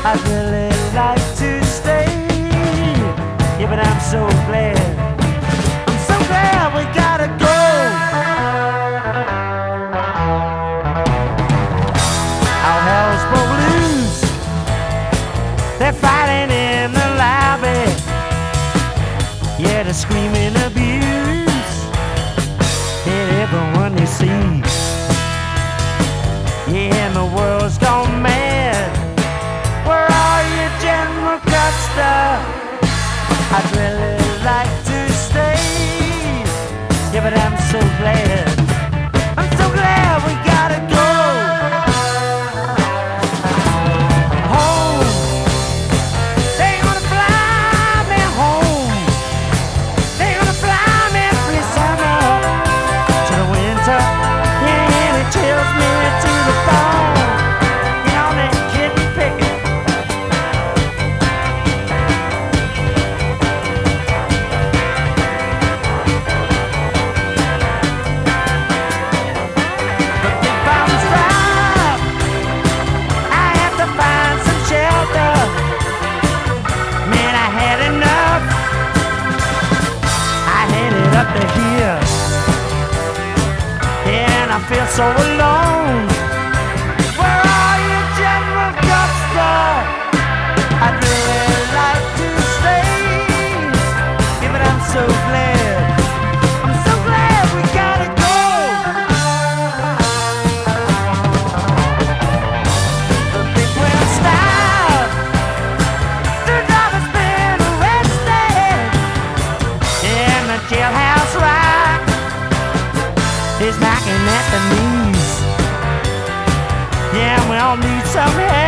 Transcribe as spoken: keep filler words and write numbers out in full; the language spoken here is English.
I'd really like to stay. Yeah, but I'm so glad. I'm so glad we gotta go. Our hell's broke loose. They're fighting in the lobby. Yeah, they're screaming abuse at everyone they see. Yeah, and the world's gone mad. Where are you, General Custer? I'd really like to stay. Yeah, but I'm so glad. I'm so glad we gotta go home. They're gonna fly me home. They're gonna fly me every summer to the winter. Yeah, and it chills me to the bone. You know that kitten picking. The big bombs drop. I have to find some shelter. Man, I had enough. I headed up to here. And I feel so alone. Where are you, General Custer? I'd really like to stay. Yeah, but I'm so glad. I'm so glad we gotta go. The big wheel stopped. The driver's been arrested. And the jailhouse rock is knocking at the knees. Yeah, we all need some help.